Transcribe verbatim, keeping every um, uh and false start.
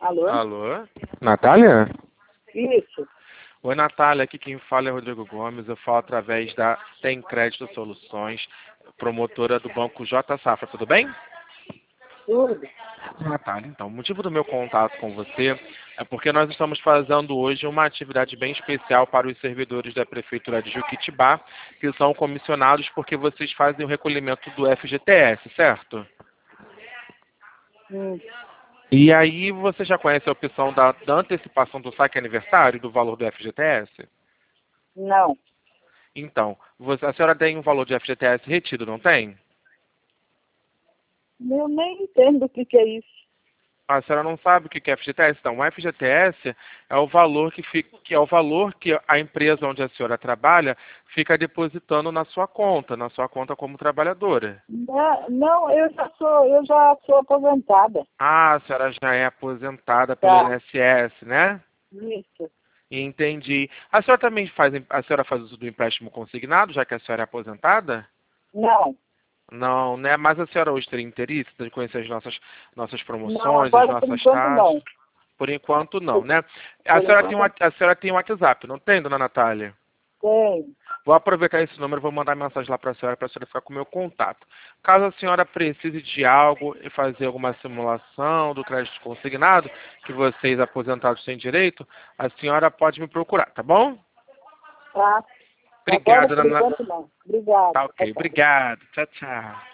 Alô? Alô? Natália? Isso. Oi, Natália. Aqui quem fala é Rodrigo Gomes. Eu falo através da Tem Crédito Soluções, promotora do Banco J Safra. Tudo bem? Tudo. Natália, então, o motivo do meu contato com você é porque nós estamos fazendo hoje uma atividade bem especial para os servidores da Prefeitura de Juquitibá, que são comissionados porque vocês fazem o recolhimento do F G T S, certo? Hum. E aí você já conhece a opção da, da antecipação do saque aniversário do valor do F G T S? Não. Então, você, a senhora tem um valor de F G T S retido, não tem? Eu nem entendo o que, que é isso. A senhora não sabe o que é F G T S? Então, o F G T S é o valor que, fica, que é o valor que a empresa onde a senhora trabalha fica depositando na sua conta, na sua conta como trabalhadora. Não, não, eu já sou, eu já sou aposentada. Ah, a senhora já é aposentada pelo Tá. I N S S, né? Isso. Entendi. A senhora também faz, a senhora faz uso do empréstimo consignado, já que a senhora é aposentada? Não. Não, né? Mas a senhora hoje teria interesse de conhecer as nossas, nossas Não, promoções, as agora por nossas enquanto taxas? não. Por enquanto não, Por, né? A por senhora tem um, enquanto a senhora tem um WhatsApp, não tem, dona Natália? tem. Vou aproveitar esse número e vou mandar mensagem lá para a senhora, para a senhora ficar com o meu contato. Caso a senhora precise de algo e fazer alguma simulação do crédito consignado, que vocês aposentados têm direito, a senhora pode me procurar, tá bom? Tá. Agora Obrigado, por dona... enquanto não. Obrigada. Tá Tchau, ok, tchau. obrigado. Tchau, tchau.